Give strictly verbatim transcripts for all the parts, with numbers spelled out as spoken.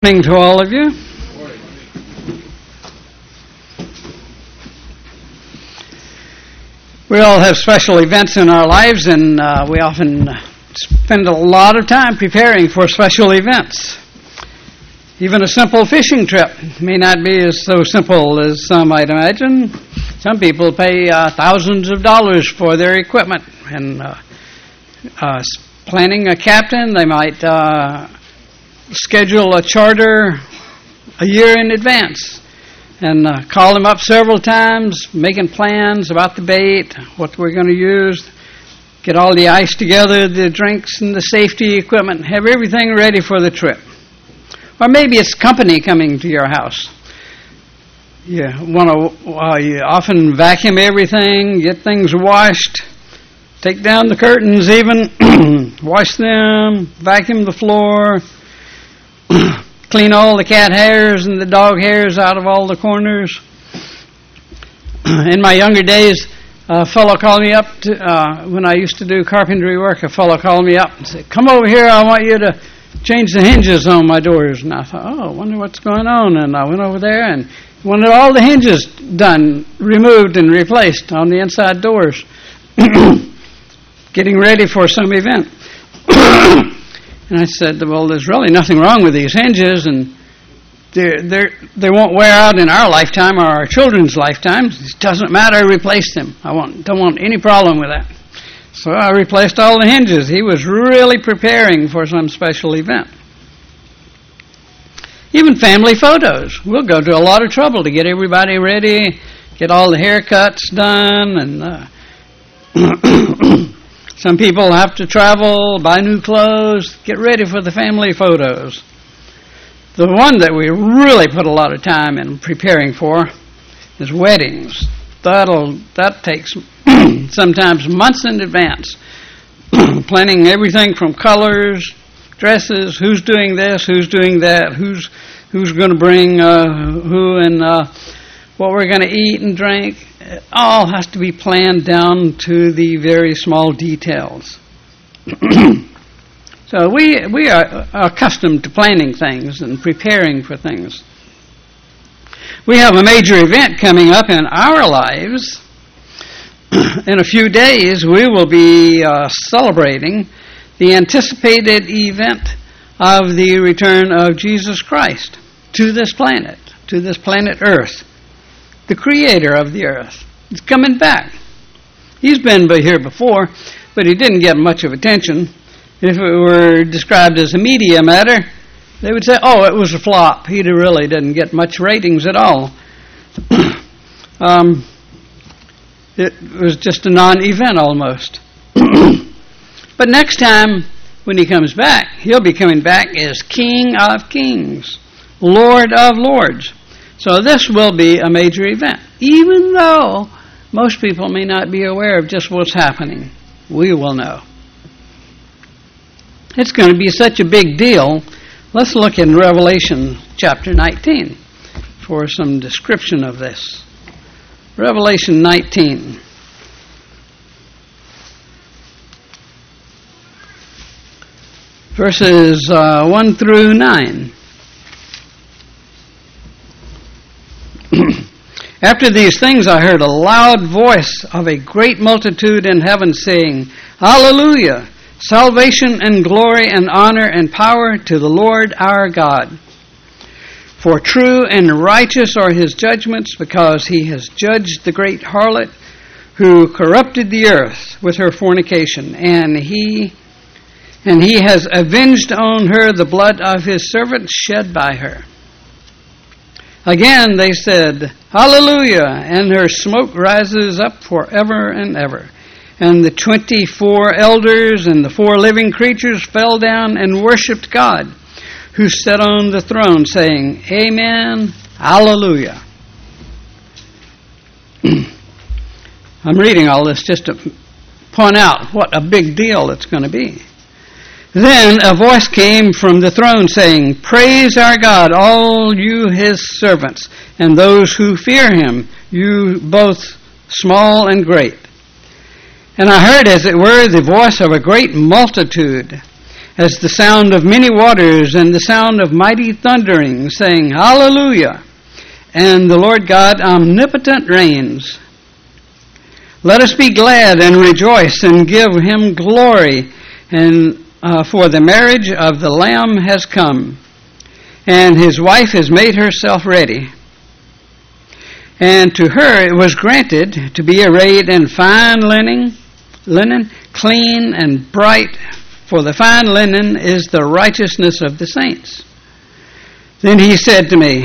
Good morning to all of you. We all have special events in our lives, and uh, we often spend a lot of time preparing for special events. Even a simple fishing trip may not be as so simple as some might imagine. Some people pay uh, thousands of dollars for their equipment, and uh, uh, planning a captain, they might uh, schedule a charter a year in advance and uh, call them up several times, making plans about the bait, what we're going to use, get all the ice together, the drinks and the safety equipment, have everything ready for the trip. Or maybe it's company coming to your house. You want to uh, you often vacuum everything, get things washed, take down the curtains even, wash them, vacuum the floor, clean all the cat hairs and the dog hairs out of all the corners. In my younger days, a fellow called me up to, uh, when I used to do carpentry work. A fellow called me up and said, "Come over here, I want you to change the hinges on my doors." And I thought, oh, I wonder what's going on. And I went over there and wanted all the hinges done, removed and replaced on the inside doors, getting ready for some event. And I said, well, there's really nothing wrong with these hinges, and they're, they're, they won't wear out in our lifetime or our children's lifetimes. It doesn't matter, replace them. I want, don't want any problem with that. So I replaced all the hinges. He was really preparing for some special event. Even family photos. We'll go to a lot of trouble to get everybody ready, get all the haircuts done, and uh, some people have to travel, buy new clothes, get ready for the family photos. The one that we really put a lot of time in preparing for is weddings. That'll that takes sometimes months in advance, planning everything from colors, dresses, who's doing this, who's doing that, who's who's going to bring uh, who, and uh, what we're going to eat and drink. It all has to be planned down to the very small details. So we we are accustomed to planning things and preparing for things. We have a major event coming up in our lives. In a few days, we will be uh, celebrating the anticipated event of the return of Jesus Christ to this planet, to this planet Earth. The creator of the earth. He's coming back. He's been here before, but he didn't get much of attention. If it were described as a media matter, they would say, oh, it was a flop. He really didn't get much ratings at all. um, it was just a non-event almost. But next time when he comes back, he'll be coming back as King of Kings, Lord of Lords. So this will be a major event, even though most people may not be aware of just what's happening. We will know. It's going to be such a big deal. Let's look in Revelation chapter nineteen for some description of this. Revelation nineteen. Verses uh, one through nine. After these things I heard a loud voice of a great multitude in heaven saying, Hallelujah! Salvation and glory and honor and power to the Lord our God. For true and righteous are his judgments, because he has judged the great harlot who corrupted the earth with her fornication, and he and he has avenged on her the blood of his servants shed by her. Again they said, Hallelujah! And her smoke rises up forever and ever. And the twenty-four elders and the four living creatures fell down and worshipped God, who sat on the throne, saying, Amen, Hallelujah. I'm reading all this just to point out what a big deal it's going to be. Then a voice came from the throne saying, Praise our God, all you his servants, and those who fear him, you both small and great. And I heard, as it were, the voice of a great multitude, as the sound of many waters and the sound of mighty thundering, saying, Hallelujah! And the Lord God omnipotent reigns. Let us be glad and rejoice and give him glory, and uh, for the marriage of the Lamb has come, and his wife has made herself ready. And to her it was granted to be arrayed in fine linen, linen, clean and bright, for the fine linen is the righteousness of the saints. Then he said to me,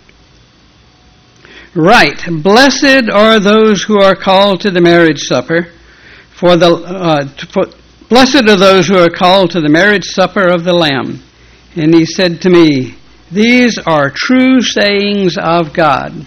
Right, blessed are those who are called to the marriage supper, for the uh, for, blessed are those who are called to the marriage supper of the Lamb. And he said to me, These are true sayings of God.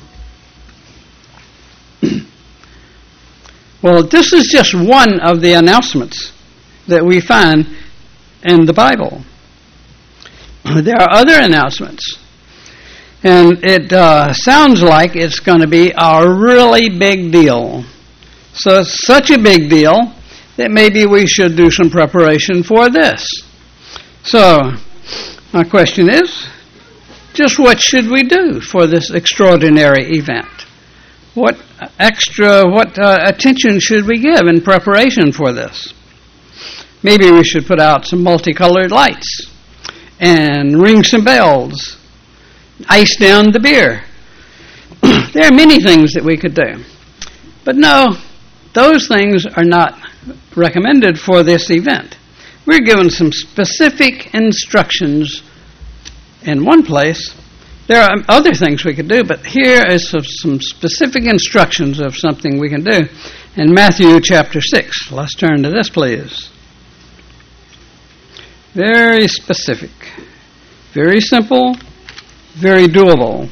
Well, this is just one of the announcements that we find in the Bible. There are other announcements. And it uh, sounds like it's going to be a really big deal. So it's such a big deal that maybe we should do some preparation for this. So my question is, just what should we do for this extraordinary event? What extra, what uh, attention should we give in preparation for this? Maybe we should put out some multicolored lights and ring some bells, ice down the beer. There are many things that we could do. But no, those things are not recommended for this event. We're given some specific instructions in one place. There are other things we could do, but here is some specific instructions of something we can do in Matthew chapter six. Let's turn to this, please. Very specific, very simple, very doable.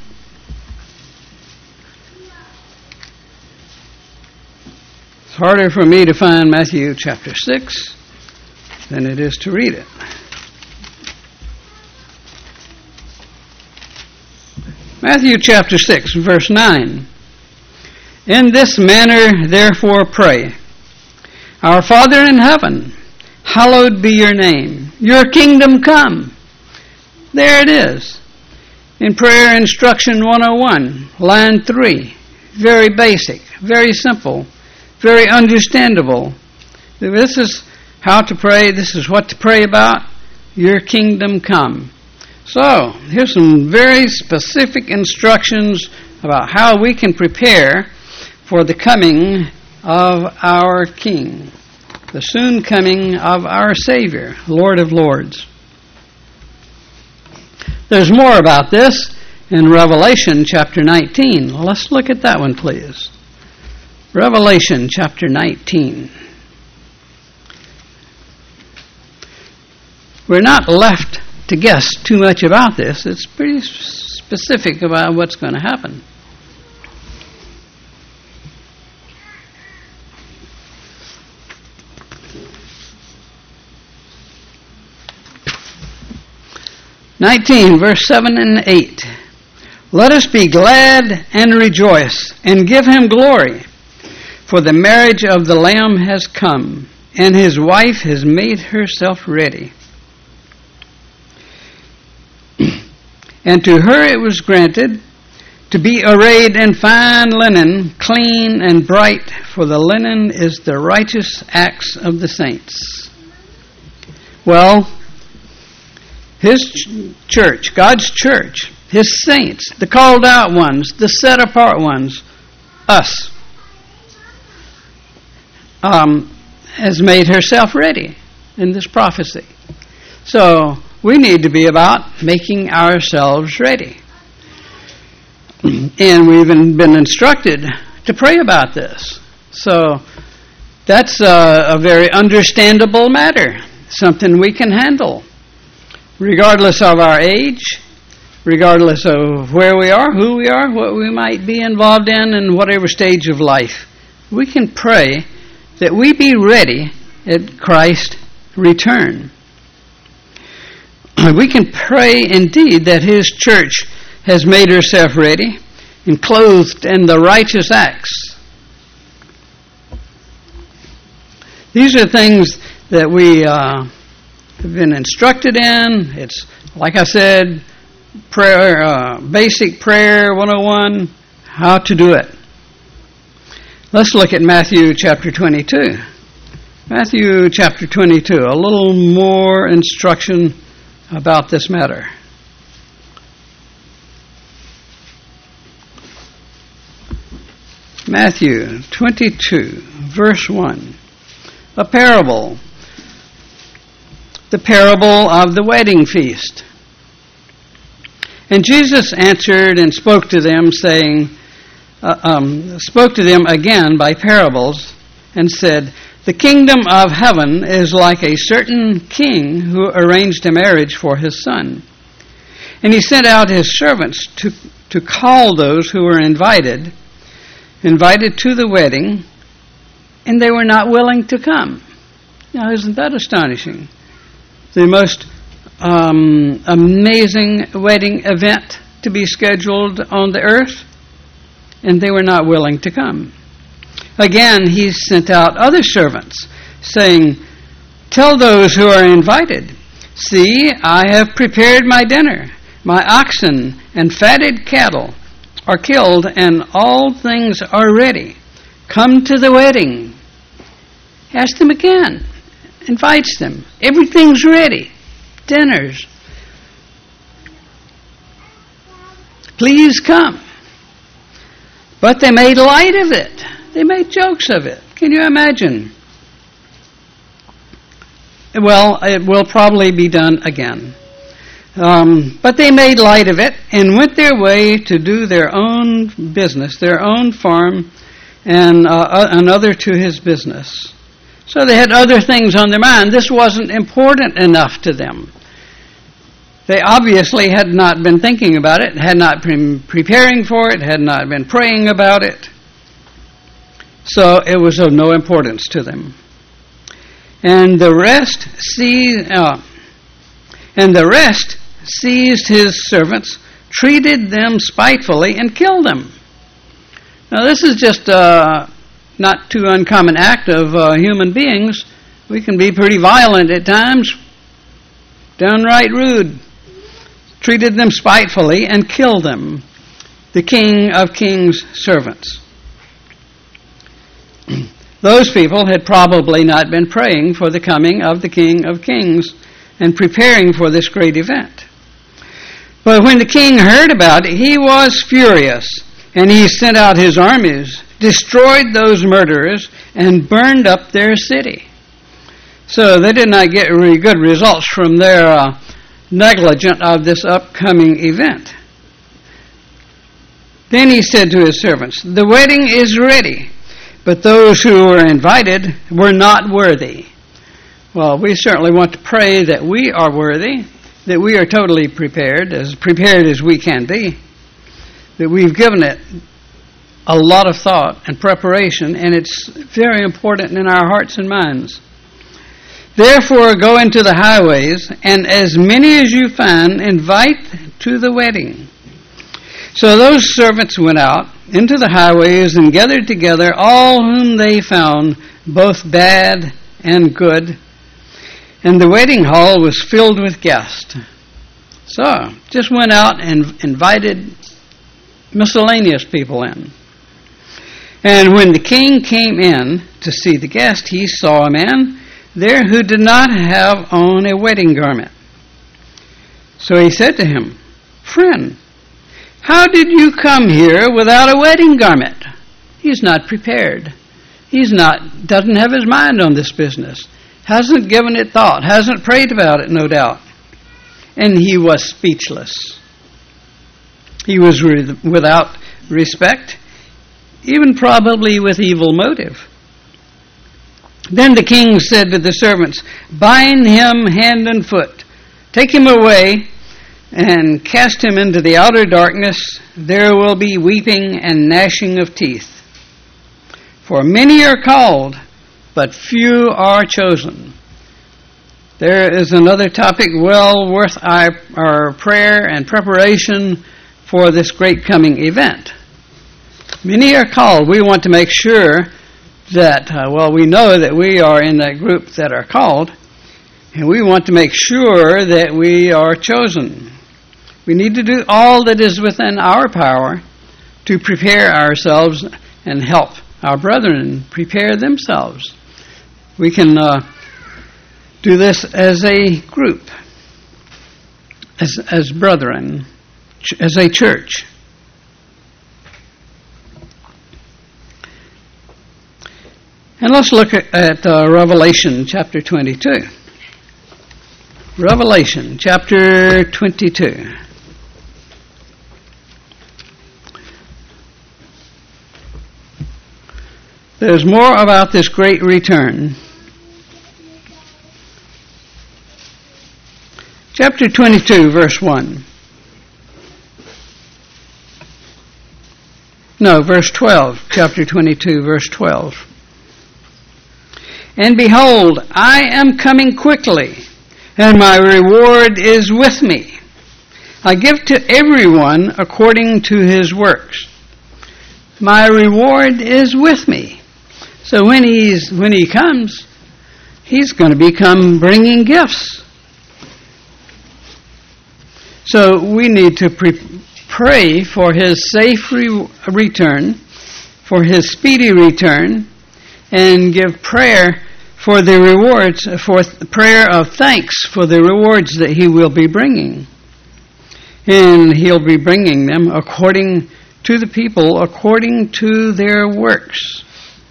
It's harder for me to find Matthew chapter six than it is to read it. Matthew chapter six, verse nine. In this manner, therefore, pray. Our Father in heaven, hallowed be your name. Your kingdom come. There it is. In Prayer Instruction one oh one, line three. Very basic, very simple, very understandable. This is how to pray. This is what to pray about. Your kingdom come. So, here's some very specific instructions about how we can prepare for the coming of our King, the soon coming of our Savior, Lord of Lords. There's more about this in Revelation chapter nineteen. Let's look at that one, please. Revelation chapter nineteen. We're not left to guess too much about this. It's pretty specific about what's going to happen. nineteen, verse seven and eight. Let us be glad and rejoice and give him glory, for the marriage of the Lamb has come, and his wife has made herself ready. And to her it was granted to be arrayed in fine linen, clean and bright, for the linen is the righteous acts of the saints. Well, his church, God's church, his saints, the called out ones, the set apart ones, us, um, has made herself ready in this prophecy. So we need to be about making ourselves ready. And we've even been instructed to pray about this. So that's a, a very understandable matter, something we can handle, regardless of our age, regardless of where we are, who we are, what we might be involved in, in whatever stage of life. We can pray that we be ready at Christ's return. We can pray indeed that his church has made herself ready and clothed in the righteous acts. These are things that we uh, been instructed in. It's, like I said, prayer, uh, basic prayer one oh one, how to do it. Let's look at Matthew chapter twenty-two. Matthew chapter twenty-two, a little more instruction about this matter. Matthew twenty-two, verse one. A parable. The parable of the wedding feast. And Jesus answered and spoke to them, saying, uh, um, spoke to them again by parables, and said, the kingdom of heaven is like a certain king who arranged a marriage for his son. And he sent out his servants to, to call those who were invited, invited to the wedding, and they were not willing to come. Now, isn't that astonishing? The most um, amazing wedding event to be scheduled on the earth, and they were not willing to come. Again, he sent out other servants, saying, tell those who are invited, see, I have prepared my dinner. My oxen and fatted cattle are killed, and all things are ready. Come to the wedding. Ask them again. Invites them. Everything's ready. Dinners. Please come. But they made light of it. They made jokes of it. Can you imagine? Well, it will probably be done again. Um, but they made light of it and went their way to do their own business, their own farm, and uh, another to his business. So they had other things on their mind. This wasn't important enough to them. They obviously had not been thinking about it, had not been preparing for it, had not been praying about it. So it was of no importance to them. And the rest see, uh, and the rest seized his servants, treated them spitefully, and killed them. Now this is just a not too uncommon act of uh, human beings. We can be pretty violent at times, downright rude. Treated them spitefully and killed them, the King of Kings' servants. Those people had probably not been praying for the coming of the King of Kings and preparing for this great event. But when the king heard about it, he was furious, and he sent out his armies, destroyed those murderers, and burned up their city. So they did not get really good results from their uh, negligence of this upcoming event. Then he said to his servants, the wedding is ready, but those who were invited were not worthy. Well, we certainly want to pray that we are worthy, that we are totally prepared, as prepared as we can be, that we've given it a lot of thought and preparation, and it's very important in our hearts and minds. Therefore, go into the highways, and as many as you find, invite to the wedding. So those servants went out into the highways and gathered together all whom they found, both bad and good. And the wedding hall was filled with guests. So, just went out and invited miscellaneous people in. And when the king came in to see the guest, he saw a man there who did not have on a wedding garment. So he said to him, friend, how did you come here without a wedding garment? He's not prepared. He's not, doesn't have his mind on this business. Hasn't given it thought. Hasn't prayed about it, no doubt. And he was speechless. He was re- without respect, even probably with evil motive. Then the king said to the servants, bind him hand and foot, take him away, and cast him into the outer darkness. There will be weeping and gnashing of teeth. For many are called, but few are chosen. There is another topic well worth our, our prayer and preparation for this great coming event. Many are called. We want to make sure that, uh, well, we know that we are in that group that are called, And we want to make sure that we are chosen. We need to do all that is within our power to prepare ourselves and help our brethren prepare themselves. We can uh, do this as a group, as, as brethren, ch- as a church. And let's look at, at uh, Revelation chapter twenty-two. Revelation chapter twenty-two. There's more about this great return. Chapter twenty-two, verse one. No, verse twelve. Chapter twenty-two, verse twelve. And behold, I am coming quickly, and my reward is with me. I give to everyone according to his works. My reward is with me. So when he's when he comes, he's going to become bringing gifts. So we need to pre- pray for his safe re- return, for his speedy return, and give prayer for the rewards, for prayer of thanks for the rewards that he will be bringing. And he'll be bringing them according to the people, according to their works.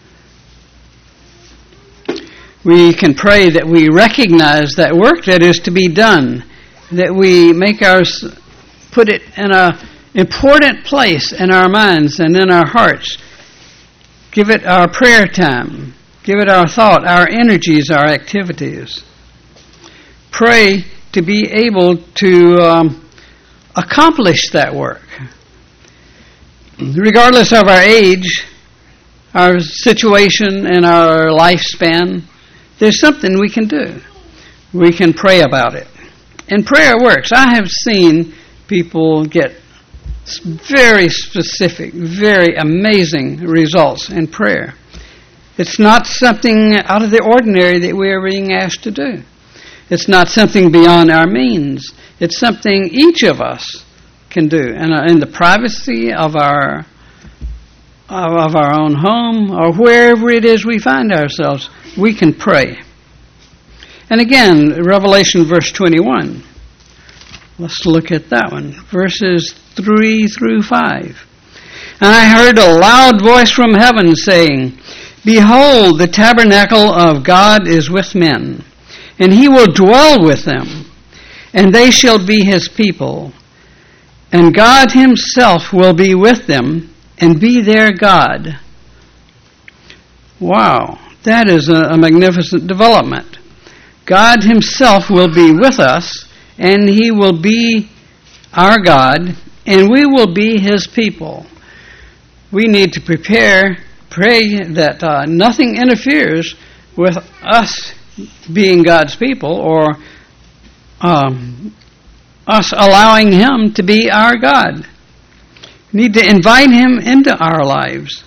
We can pray that we recognize that work that is to be done, that we make ours, put it in a important place in our minds and in our hearts. Give it our prayer time. Give it our thought, our energies, our activities. Pray to be able to um, accomplish that work. Regardless of our age, our situation, and our lifespan, there's something we can do. We can pray about it. And prayer works. I have seen people get very specific, very amazing results in prayer. It's not something out of the ordinary that we are being asked to do. It's not something beyond our means. It's something each of us can do. And in the privacy of our of our own home or wherever it is we find ourselves, we can pray. And again, Revelation verse twenty-one. Let's look at that one. Verses three through five. And I heard a loud voice from heaven saying, Behold, the tabernacle of God is with men, and he will dwell with them, and they shall be his people. And God himself will be with them, and be their God. Wow, that is a, a magnificent development. God himself will be with us, and he will be our God, and we will be his people. We need to prepare, pray that uh, nothing interferes with us being God's people or um, us allowing him to be our God. We need to invite him into our lives.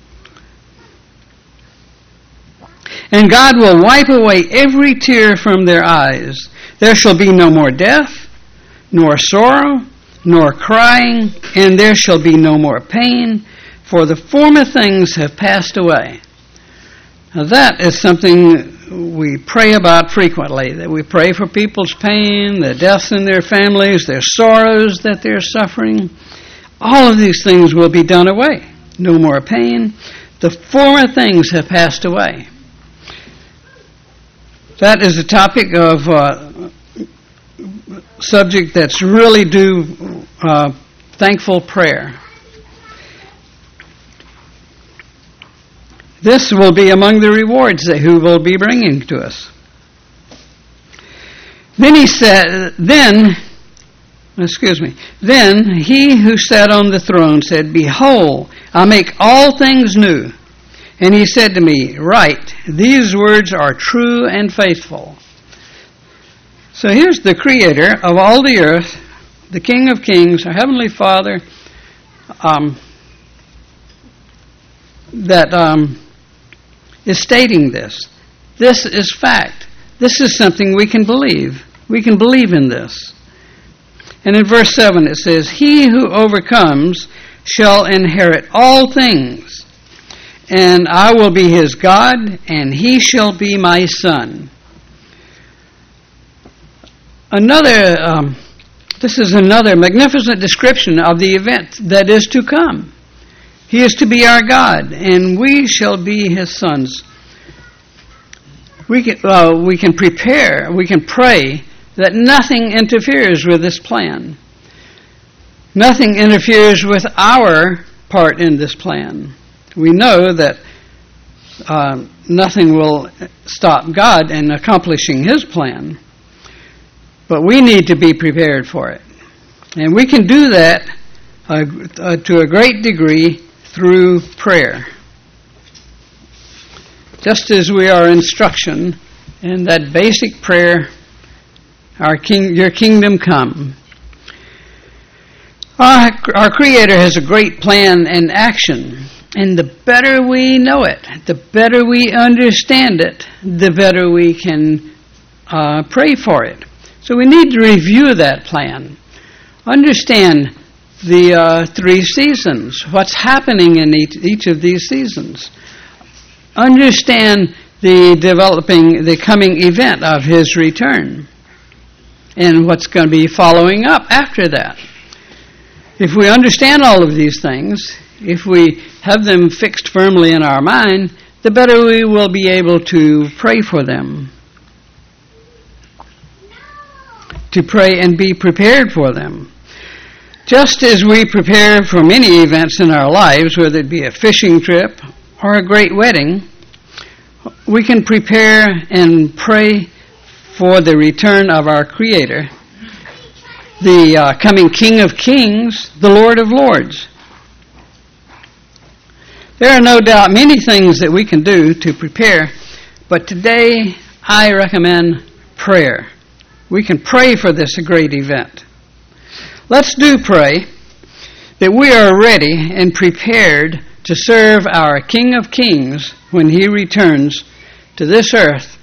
And God will wipe away every tear from their eyes. There shall be no more death, nor sorrow, nor crying, and there shall be no more pain, for the former things have passed away. Now that is something we pray about frequently, that we pray for people's pain, the deaths in their families, their sorrows that they're suffering. All of these things will be done away. No more pain. The former things have passed away. That is a topic of uh, subject that's really due uh, thankful prayer. This will be among the rewards that He will be bringing to us. Then he said, then, excuse me, then he who sat on the throne said, Behold, I make all things new. And he said to me, Write, these words are true and faithful. So here's the Creator of all the earth, the King of Kings, our Heavenly Father, um, that um, is stating this. This is fact. this is something we can believe. We can believe in this. And in verse seven it says, "He who overcomes shall inherit all things, and I will be his God, and he shall be my son." Another, um, this is another magnificent description of the event that is to come. He is to be our God, and we shall be his sons. We can, uh, we can prepare, we can pray that nothing interferes with this plan. Nothing interferes with our part in this plan. We know that uh, nothing will stop God in accomplishing his plan, but we need to be prepared for it. And we can do that uh, uh, to a great degree through prayer. Just as we are instruction in that basic prayer, Our king, your kingdom come. Our, our Creator has a great plan and action, and the better we know it, the better we understand it, the better we can uh, pray for it. So we need to review that plan. Understand the uh, three seasons, what's happening in each, each of these seasons. Understand the developing, the coming event of his return, and what's going to be following up after that. If we understand all of these things, if we have them fixed firmly in our mind, the better we will be able to pray for them, to pray and be prepared for them. Just as we prepare for many events in our lives, whether it be a fishing trip or a great wedding, we can prepare and pray for the return of our Creator, the uh, coming King of Kings, the Lord of Lords. There are no doubt many things that we can do to prepare, but today I recommend prayer. We can pray for this great event. Let's do pray that we are ready and prepared to serve our King of Kings when he returns to this earth